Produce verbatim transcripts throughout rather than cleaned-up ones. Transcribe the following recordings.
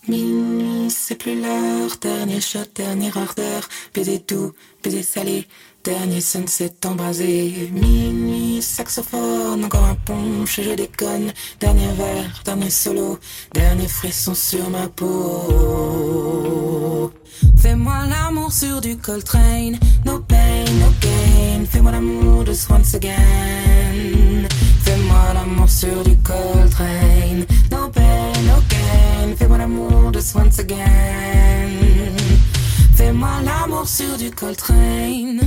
Minuit, c'est plus l'heure. Dernier shot, dernière ardeur. Baiser doux, baiser salé. Dernier sunset embrasé. Minuit, saxophone, encore un punch et je déconne. Dernier verre, dernier solo. Dernier frisson sur ma peau. Fais-moi l'amour sur du Coltrane. No pain, no gain. Fais-moi l'amour just once again. Fais-moi l'amour sur du Coltrane. No pain, no gain. Fais-moi l'amour just once again. Fais-moi l'amour sur du Coltrane.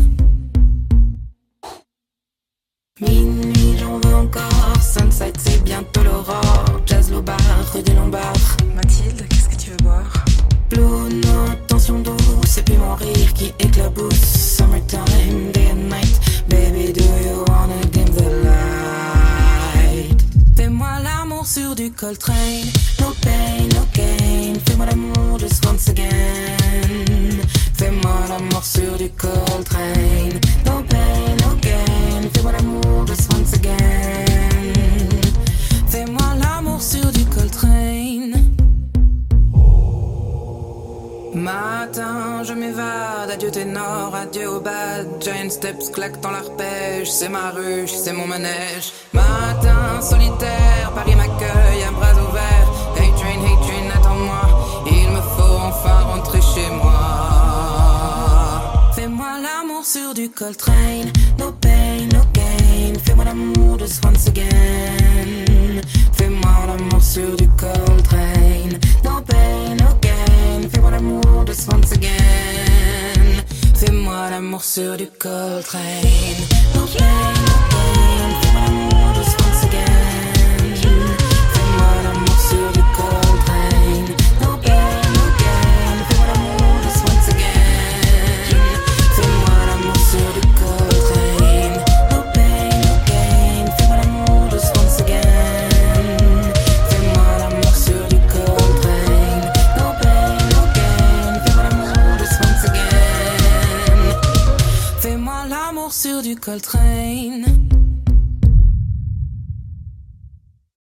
Minuit, j'en veux encore. Sunside, c'est bientôt l'aurore. Jazz Lobar, rue des Lombards. Mathilde, qu'est-ce que tu veux boire? Blue note, tension douce, et puis mon rire qui éclabousse. Summertime, day and night. Baby, do you wanna dim the light? Fais-moi l'amour sur du Coltrane. No pain, no gain. Fais-moi l'amour just once again. Fais-moi l'amour sur du Coltrane. No pain, no gain. Fais-moi l'amour just once again. Fais-moi l'amour sur du Coltrane. Matin, je m'évade, adieu ténor, adieu au bad. Giant steps claquent dans l'arpège, c'est ma ruche, c'est mon manège. Matin, solitaire, Paris m'accueille à bras ouverts. Hey train, hey train, attends-moi, il me faut enfin rentrer chez moi. Fais-moi l'amour sur du Coltrane. No pain, no gain. Fais-moi l'amour just once again. Fais-moi l'amour sur du Coltrane. No pain, no gain. Fais-moi l'amour just once again. Fais-moi l'amour sur du Coltrane. No pain, no gain. Fais-moi l'amour just once again. Fais-moi l'amour sur du Coltrane. No pain, no gain. Fais-moi l'amour just once again. Fais-moi l'amour sur du Coltrane. No pain, no gain. Fais-moi l'amour just once again. Fais-moi l'amour sur du Coltrane. No pain, no gain. Fais-moi l'amour just once again. Fais-moi l'amour sur du Coltrane.